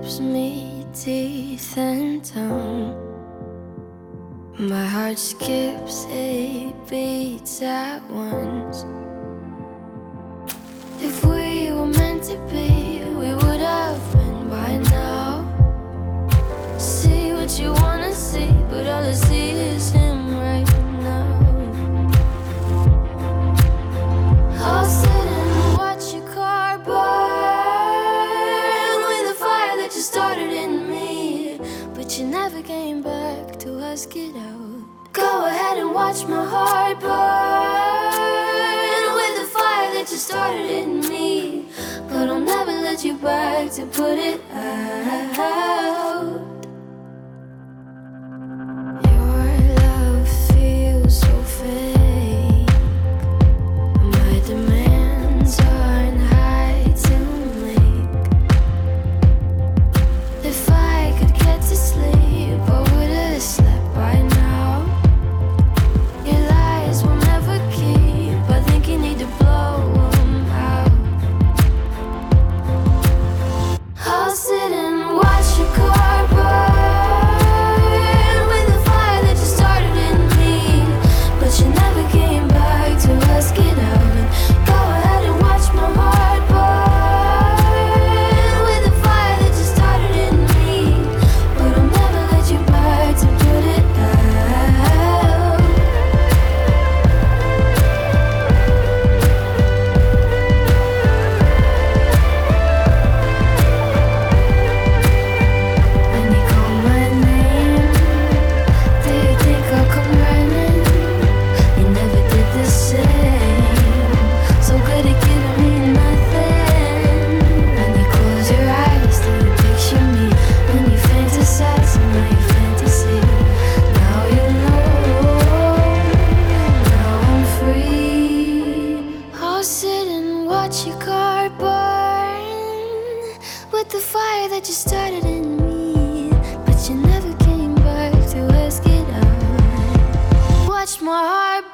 gives me teeth and tongue. My heart skips 8 beats at once. If we were meant to be, we would have been by now. See what you wanna see, but all I see is him right now. I'll sit and watch your car burn with the fire that you started in me, but you never came back to ask it out. Go ahead and watch my heart burn with the fire that you started in me, but I'll never let you back to put it out. Your love feels so fake. My demands aren't high to make. If I could get to sleep, I would have slept by now. Your lies will never keep. I think you need to blow them out. I'll sit and watch your car burn with the fire that you started in me, but you never came back to ask it out. Go ahead and watch my heart burn with the fire that you started in me, but I'll never let you back to put it out. When you call my name, do you think I'll come running? You never did the same. So good at giving me nothing. When you close your eyes, do you picture me? When you fantasize in my fantasy, now you know. Now I'm free. I'll sit and watch your car burn with the fire that you started in me, but you never came back to ask it out. Watch my heart